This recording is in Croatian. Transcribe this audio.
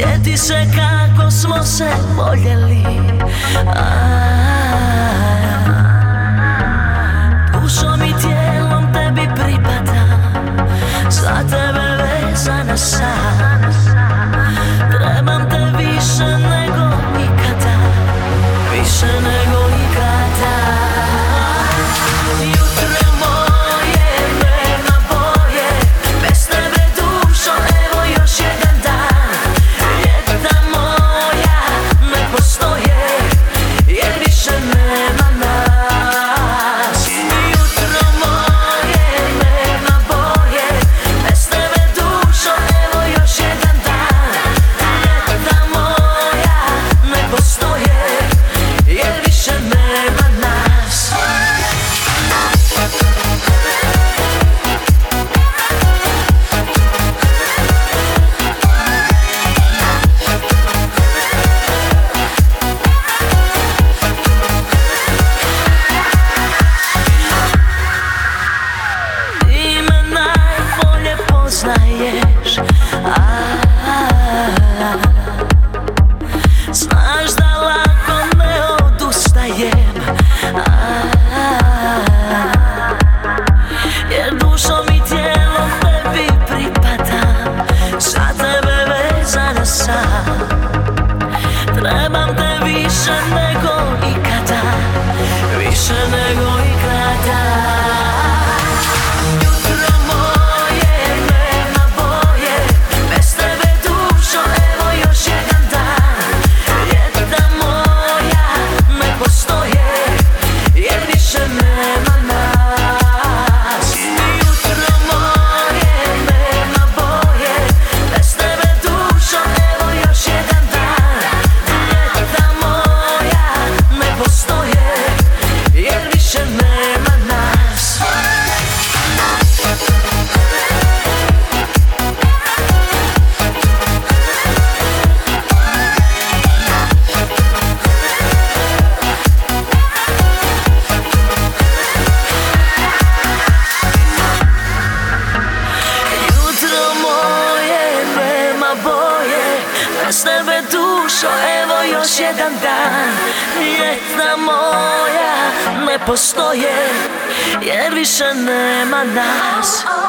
Sjeti se kako smo se voljeli, dušom i tijelom tebi pripadam, za tebe vezana sam. Trebam te više nego ikada, više nego ikada. Jutro moje nema boje, bez tebe dušo, evo još jedan dan. Ljeta moja ne postoje, jer više nema nas. Jutro moje nema boje, bez tebe dušo, evo još jedan dan. Ljeta moja ne postoje, jer više nema nas. Ti me najbolje poznaješ, znaš da lako ne odustajem, jer dušom i tijelom tebi pripadam, za tebe vezana sam. Trebam te više nego ikada, više nego ikada. Jutro moje nema boje, bez tebe dušo, evo još jedan dan. Ljeta moja ne postoje, jer više nema nas. Jutro moje nema boje, bez tebe dušo, evo još jedan dan. Ljeta moja ne postoje, jer više nema nas. Jutro moje nema boje, bez tebe dušo, evo još jedan dan. Ljeta moja ne postoje, jer više nema nas.